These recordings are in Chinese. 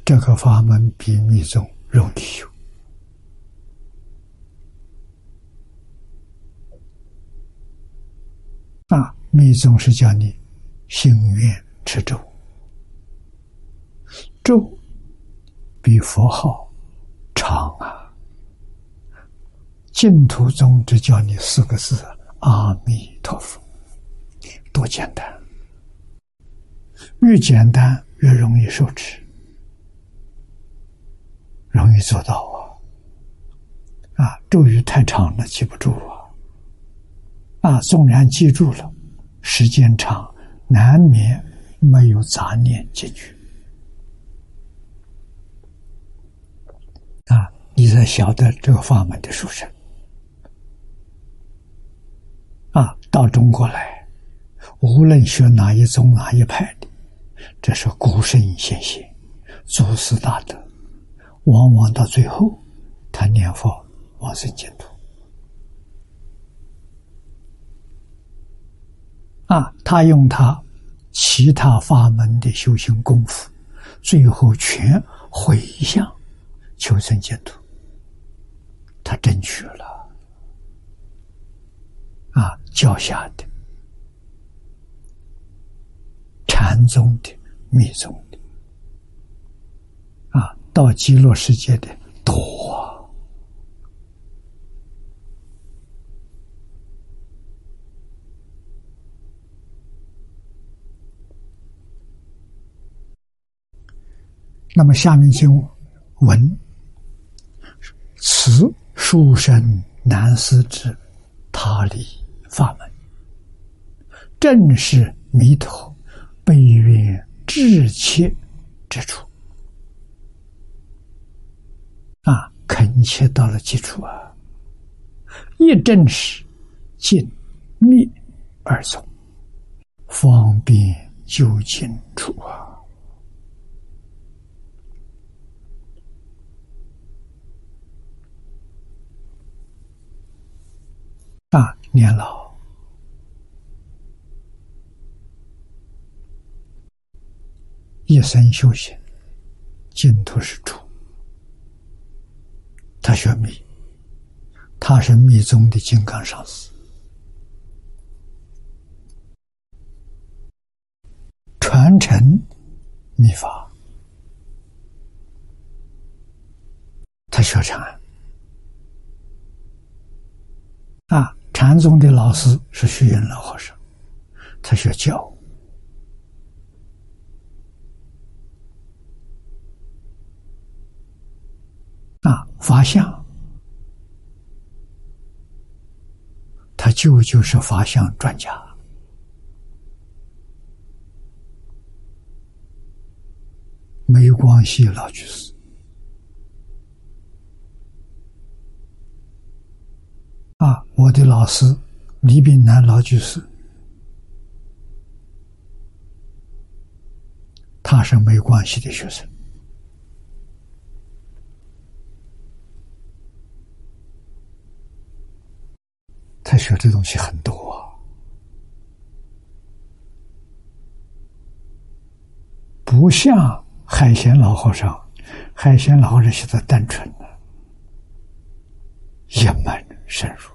这个法门比密宗容易修。密宗是叫你心愿持咒，咒比佛号长啊。净土宗只叫你4个字：阿弥陀佛，多简单！越简单越容易受持，容易做到咒语太长了记不住纵然记住了，时间长难免没有杂念进去你才晓得这个法门的殊胜到中国来，无论学哪一宗哪一派的，这是古圣先贤祖师大德，往往到最后他念佛往生净土他用他其他法门的修行功夫，最后全回向求生净土，他争取了教下的、禅宗的、密宗的到极乐世界的多那么下面经文：此殊胜难思之他力法门，正是弥陀悲愿至切之处恳切到了基础一正是尽密二宗，方便究竟处年老一生修行，净土是主。他学密，他是密宗的金刚上师，传承密法。他学禅禅宗的老师是虚云老和尚，他学教。法相，他舅舅是法相专家，梅光系老居士我的老师李炳南老居士，他是梅光系的学生。他学这东西很多不像海贤老和尚，海贤老和尚写的单纯一门深入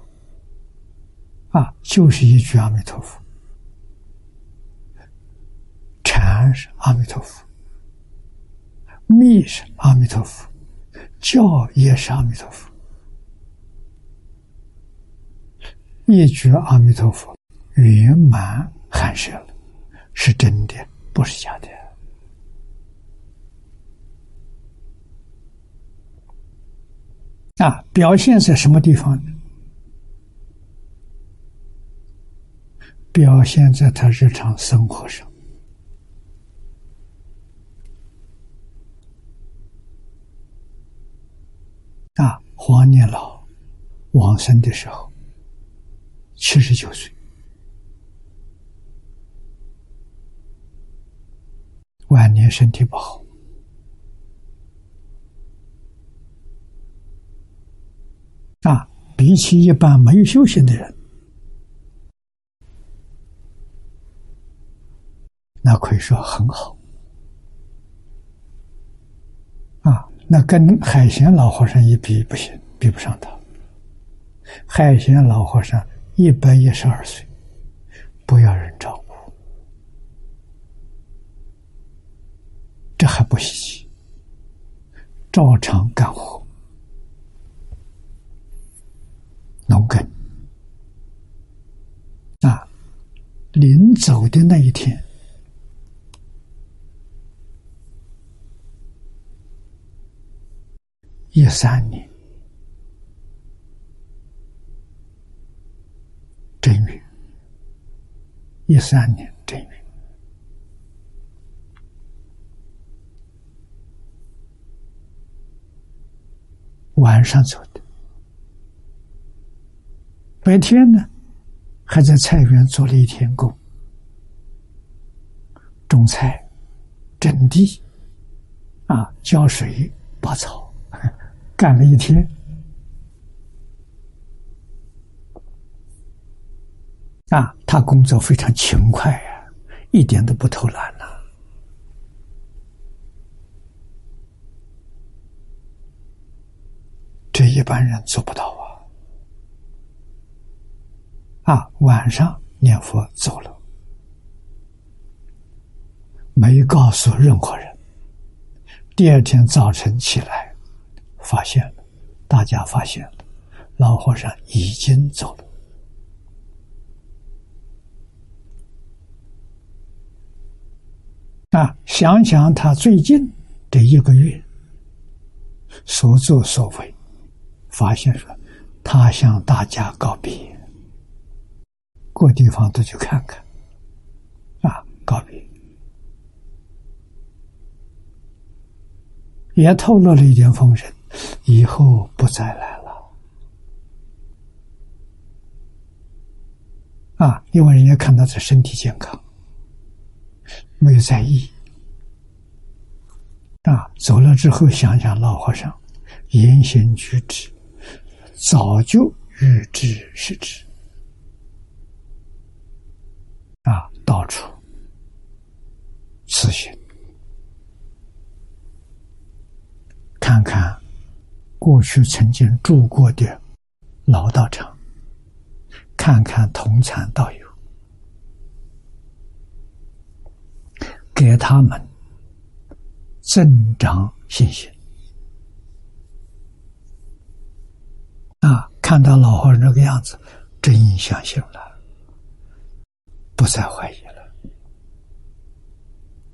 就是一句阿弥陀佛，禅是阿弥陀佛，密是阿弥陀佛，教也是阿弥陀佛。一句阿弥陀佛圆满含摄了，是真的，不是假的表现在什么地方呢？表现在他日常生活上黄念老往生的时候79岁，晚年身体不好比起一般没有修行的人，那可以说很好那跟海贤老和尚一比不行，比不上他。海贤老和尚112岁，不要人照顾，这还不稀奇，照常干活，农耕。临走的那一天，13年正月，13年正月，晚上走的，白天呢还在菜园做了一天工，种菜、整地，浇水、拔草，干了一天。他工作非常勤快一点都不偷懒这一般人做不到晚上念佛走了，没告诉任何人。第二天早晨起来，发现了，大家发现了，老和尚已经走了。想想他最近这1个月所作所为，发现说他向大家告别，各地方都去看看，告别，也透露了一点风声，以后不再来了。因为人家看到这身体健康，没有在意。走了之后想想老和尚言行举止，早就预知是知。到处慈心，看看过去曾经住过的老道场，看看同参道友，给他们增长信心。看到老和尚这个样子，真相信了，不再怀疑了。